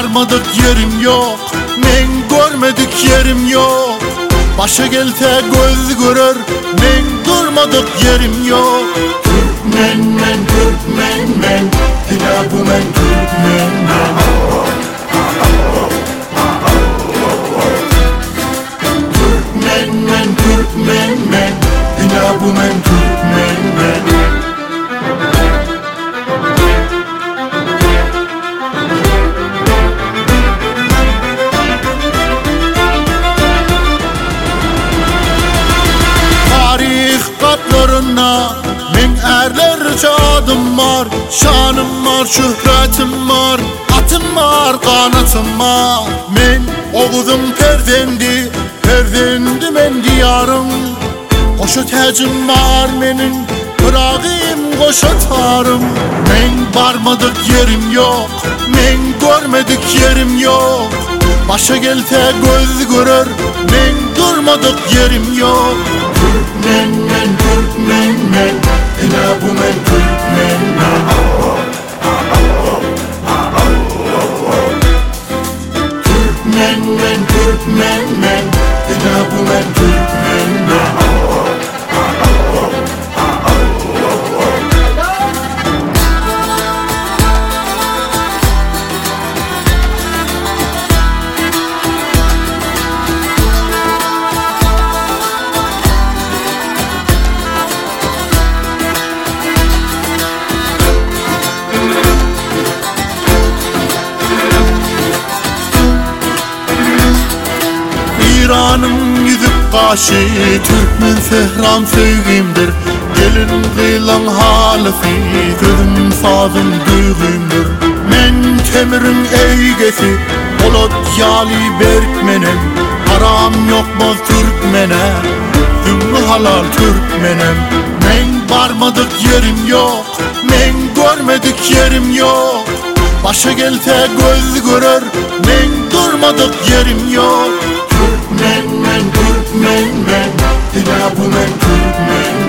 barmadık yerim yok, men görmedik yerim yok. Başa gelse göz görür, men durmadık yerim yok. Türkmen men, Türkmen men, ila bu men Türkmen men. Türkmen men, Türkmen men, ila bu men Türkmen men. Katlarına min erlerce adım var, şanım var, şöhretim var, atım var, kanatım var. Men oğuzum perdendi, perdendi men diyarım. Koşu tecim var menin, bırakayım koşu tarım. Men varmadık yerim yok, men görmedik yerim yok. Başa gelse göz görür, men durmadık yerim yok. Türkmen men, Türkmen men, ila bu men Türkmen men. Türkmen men, Türkmen men, ila bu men Türkmen men. İran'ın yüzük kaşı, Türkmen sehram sevgimdir. Gelin kıyılan halifi, gözüm sazım düğümdür. Men temirin eygesi, Polat yali berkmenem. Haram yokmaz Türkmene, zümrü halal Türkmenem. Men varmadık yerim yok, men görmedik yerim yok. Başa gelse göz görür, men durmadık yerim yok. Türkmen men, Türkmen men, ila bu men Türkmen men.